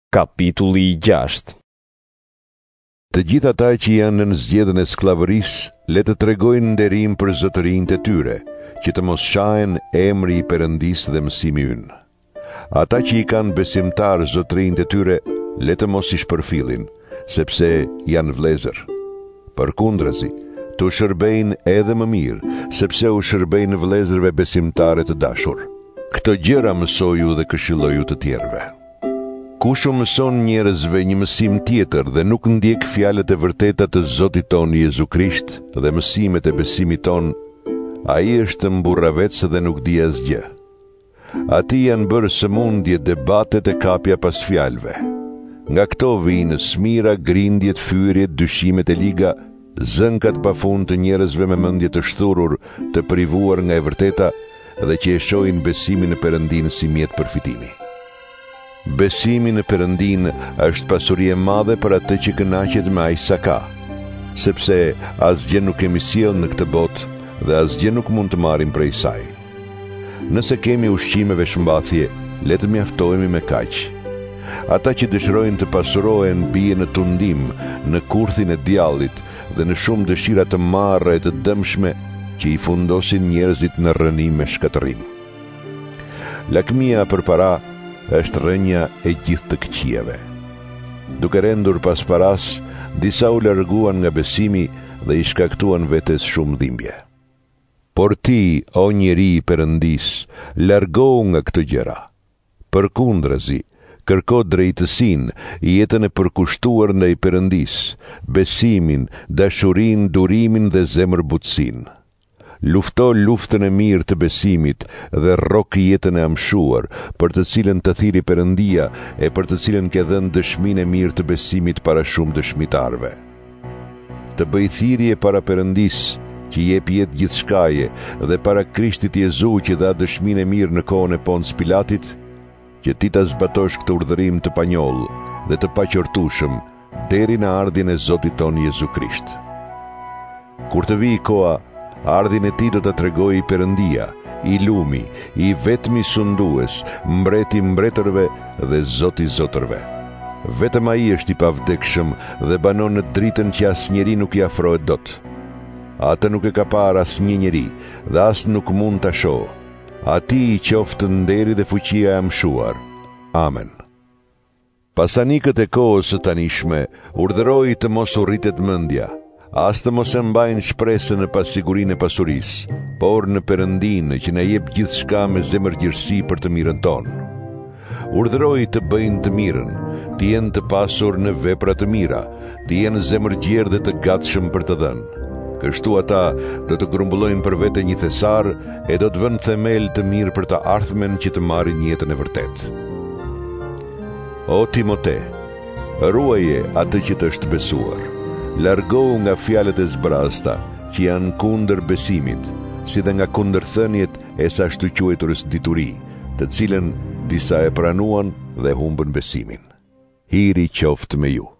Kapitulli 6. Të gjithë ata që janë në zgjedhjen e skllavërisë, le të tregojnë nderim për zotërinë e tyre, që të mos shahen emri i Perëndisë dhe mësimi ynë. Ata që i kanë besimtar zotërinë e tyre, le të mos i shpërfillin, sepse janë vëllezër. Përkundrazi, të shërbejnë edhe më mirë, sepse u shërbejnë vëllezërve besimtare të dashur. Këto gjëra mësoju dhe këshilloju të tjerëve. Kush u mëson njerëzve një mësim tjetër dhe nuk ndjek fjalët e vërteta të Zotit ton Jezu Krisht dhe mësimet e besimit ton, ai është mburravec dhe nuk di asgjë. Ati janë bërë sëmundje, debatet e kapja pas fjalëve. Nga këto vijnë smira, grindjet, fyrjet, dyshimet e liga, zënkat pafund të njerëzve me mendje të shturur, të privuar nga e vërteta dhe që e shohin besimin në Perëndinë si mjet përfitimi. Besimi në Perëndinë është pasuri e madhe për atë që kënaqet me aq sa ka, sepse asgjë nuk kemi sjellë në këtë botë dhe asgjë nuk mund të marrim prej saj. Nëse kemi ushqim e veshmbathje, le të mjaftohemi me kaq. Ata që dëshirojnë të pasurohen bien në tundim, në kurthin e djallit dhe në shumë dëshira të marra e të dëmshme që i fundosin njerëzit në rënim me shkatërim. Lakmia përpara është rënja e gjithë të këqijave. Duke rendur pas paras, disa u larguan nga besimi dhe i shkaktuan vetes shumë dhimbje. Por ti, o njeri i Perëndis, largohu nga këto gjëra. Përkundrazi, kërko drejtësinë, jetën e përkushtuar ndaj Perëndis, besimin, dashurinë, durimin dhe zemërbutësinë. Lufto luftën e mirë të besimit dhe rrok jetën e amshuar, për të cilën të thiri Perëndia e për të cilën ke dhënë dëshminë e mirë të besimit para shumë dëshmitarve. Të bëj thirrje para Perëndisë, që jep jetë gjithçkaje, dhe para Krishtit Jezu që dha dëshminë e mirë në kohën e Ponc Pilatit, që ti ta zbatosh këtë urdhërim të panjoll dhe të paqortueshëm deri në ardhjen e Zotit ton Jezu Krisht. Kur të vijë koha, ardhin e ti do të tregoj Perëndia, i lumi, i vetmi sundues, mbreti mbretërve dhe Zoti zotërve. Vetëm ai është i pavdekshëm dhe banon në dritën që asnjëri nuk i afrohet dot. Atë nuk e ka parë asnjë njeri dhe as nuk mund ta shohë. Atij i qoftë nderi dhe fuqia e amshuar. Amen. Pasanikët e kohës së tanishme urdhëroi të mos u rritet mendja, as të mos e mbajnë shpresën në pasigurinë e pasurisë, por në Perëndinë që na jep gjithçka me zemërgjërsi për të mirën tonë. Urdhëroi të bëjnë të mirën, të jenë të pasur në vepra të mira, të jenë zemërgjerë dhe të gatshëm për të dhënë. Kështu ata do të grumbullojnë për vete një thesar e do të vënë themel të mirë për të ardhmen që të marrin jetën e vërtetë. O Timote, ruaje atë që të është besuar. Largohu nga fjalët e zbrasta që janë kundër besimit, si dhe nga kundërthënjet e sa ashtu quajturës dituri, të cilën disa e pranuan dhe humbën besimin. Hiri qoftë me ju.